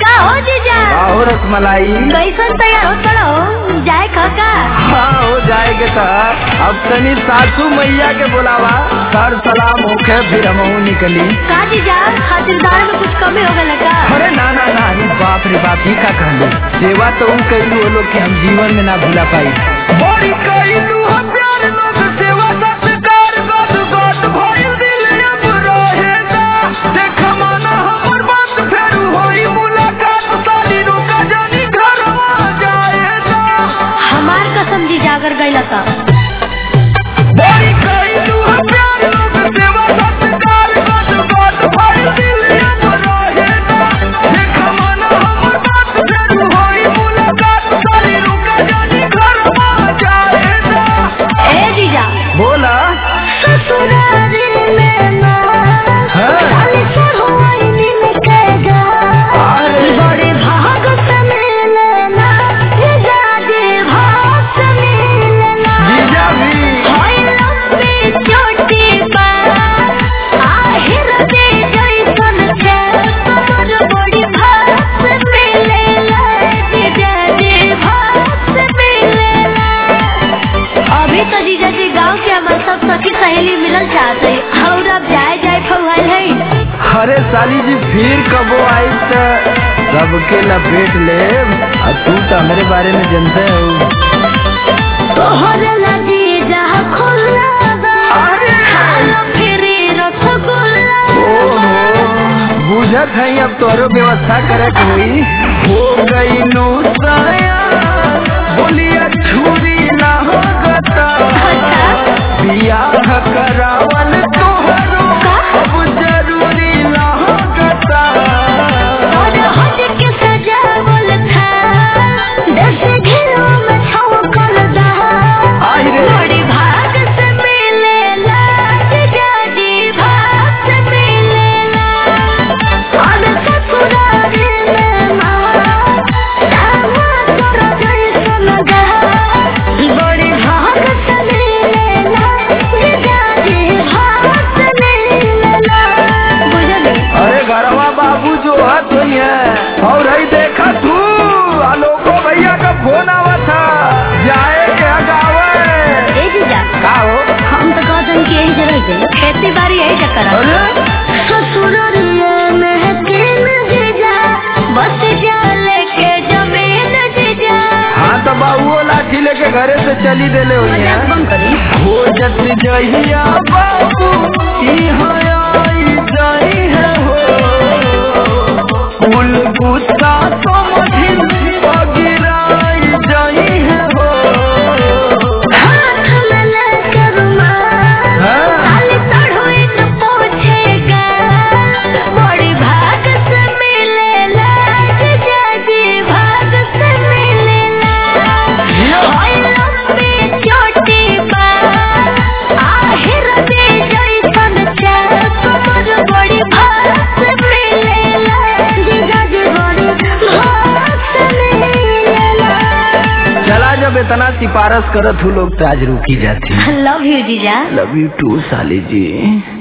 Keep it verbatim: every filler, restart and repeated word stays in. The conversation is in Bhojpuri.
का हो जीजा? हो रसमलाई कैसन तैयार हो चलो जाए का? हाँ हो जाएगे तो अब तनी सासू मैया के बुलावा सर सलाम होके फिर हम निकली का जीजा खातिरदार में कुछ कमी हो गया का? अरे ना ना ना बाप रे बाप ही का कहलू सेवा तो उन कैलू वो लोग के हम जीवन में ना भूला पाई बड़ी कैलू हम प्यार लोग सेवा सत्कार गद गद भइल दिल अब रहेगा देख माना हमर बात फेर होई मुलाकात साली रुका जानी घर आ जाएगा हमार कसम जीजा अगर गइला त बड़ी कैलू हम प्यार लोग सेवा सत्कार गद गद भइल दिल अब रहेगा देख माना हमर बात फेर होई मुलाकात साली रुका जानी घर आ जाएगा ए जीजा बोला ससुरारी में ना साली से होई निकलेगा बड़े भाग से मिलना जीजा जी भाग से मिलना जीजा भी होई लंबी चोटी पर आहिर दे जैसन से समझ बड़ी भाग से मिलेला जीजा जी भाग से मिलेला अभी तो जीजा जी गाँव के हमारे सब सखी सहेली मिलल चाहते और अब जाए जाए फवाल है अरे साली जी फिर कबो आई तो सबके लपेट ले और तू तो हमारे बारे में जानते हो तोहरे लगी जहाँ खुला खालो फिरी रसगुल्ला ओहो बुझत है अब तोरो व्यवस्था करे के हुई हो गई नो साया बोलिया छुरी ना हो गता बियाह करावल तोहरो अब जरूरी ना हो गता और हट के सजावल था दस घिरों में छौकल दा आई रे बड़ी भाग से मिलेला जीजा जी भाग से मिलेला और ससुरारी में माँ दामाद तोरा जैसन गा बड़ी भाग से मिलेला जीजा जी भाग से मिलेला बुझली अरे घरवा बाबू जो हाथ हुई है और ही देखा तू आलोको भैया का फोन आवा था जाए क्या गावे ए जीजा का हो हम तो कहते कि यही जगह गए खेती बाड़ी यही चक्कर अरे ससुरारिये में तीन जीजा बस जाले के जमीन जीजा हाँ तो बाबू लाठी लेके घरे से चली देले हुई है बंद करी हो जत जहिया बाबू यहाँ आई जाई है हो कुल गुस्सा तो मधी पगिराई जाई है हो हाथ में लेकर रुमाल हाँ? साली तड़हुई न पहुँचेगा बड़ी भाग से मिलेला जीजा जी भाग से मिलेला होई लंबी चोटी पर आहिर दे जैसन चाल समझ बड़ी भाग से मिलेला जीजा जी बड़ी भाग से मिलेला चला जब इतना सिफारिश करत हूँ लोग तो आज रुकी जाती लव यू जीजा लव यू टू साली जी।